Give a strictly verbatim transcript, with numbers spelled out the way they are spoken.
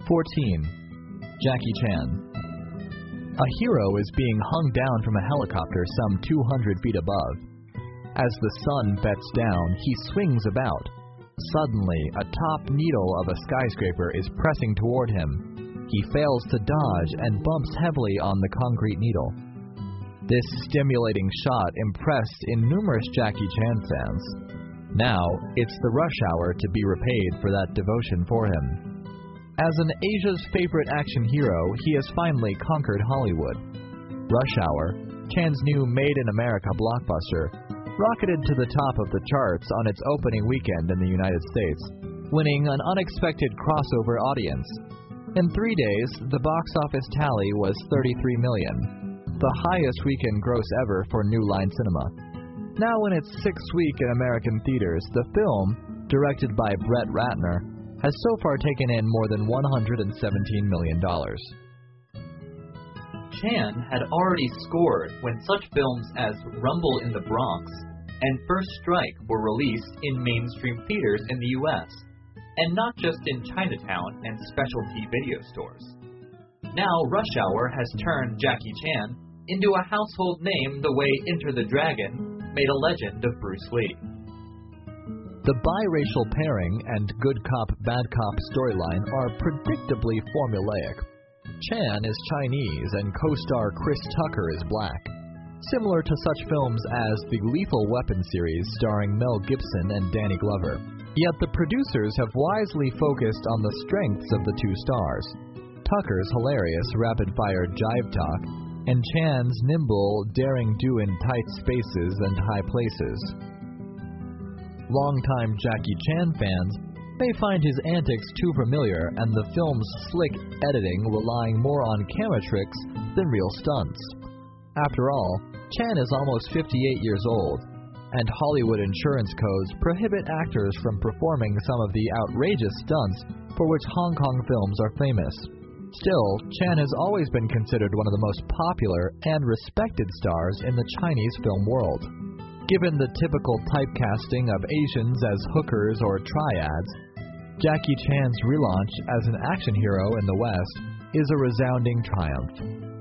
fourteen. Jackie Chan. A hero is being hung down from a helicopter some two hundred feet above. As the sun bets down, he swings about. Suddenly, a top needle of a skyscraper is pressing toward him. He fails to dodge and bumps heavily on the concrete needle. This stimulating shot impressed innumerous Jackie Chan fans. Now, it's the rush hour to be repaid for that devotion for him. As an Asia's favorite action hero, he has finally conquered Hollywood. Rush Hour, Chan's new Made in America blockbuster, rocketed to the top of the charts on its opening weekend in the United States, winning an unexpected crossover audience. In three days, the box office tally was thirty-three million, the highest weekend gross ever for New Line Cinema. Now in its sixth week in American theaters, the film, directed by Brett Ratner, has so far taken in more than one hundred seventeen million dollars. Chan had already scored when such films as Rumble in the Bronx and First Strike were released in mainstream theaters in the U S, and not just in Chinatown and specialty video stores. Now Rush Hour has turned Jackie Chan into a household name the way Enter the Dragon made a legend of Bruce Lee. The biracial pairing and good cop, bad cop storyline are predictably formulaic. Chan is Chinese and co-star Chris Tucker is black, similar to such films as the Lethal Weapon series starring Mel Gibson and Danny Glover. Yet the producers have wisely focused on the strengths of the two stars: Tucker's hilarious rapid-fire jive talk, and Chan's nimble, daring do in tight spaces and high places. Longtime Jackie Chan fans may find his antics too familiar and the film's slick editing relying more on camera tricks than real stunts. After all, Chan is almost fifty-eight years old, and Hollywood insurance codes prohibit actors from performing some of the outrageous stunts for which Hong Kong films are famous. Still, Chan has always been considered one of the most popular and respected stars in the Chinese film world. Given the typical typecasting of Asians as hookers or triads, Jackie Chan's relaunch as an action hero in the West is a resounding triumph.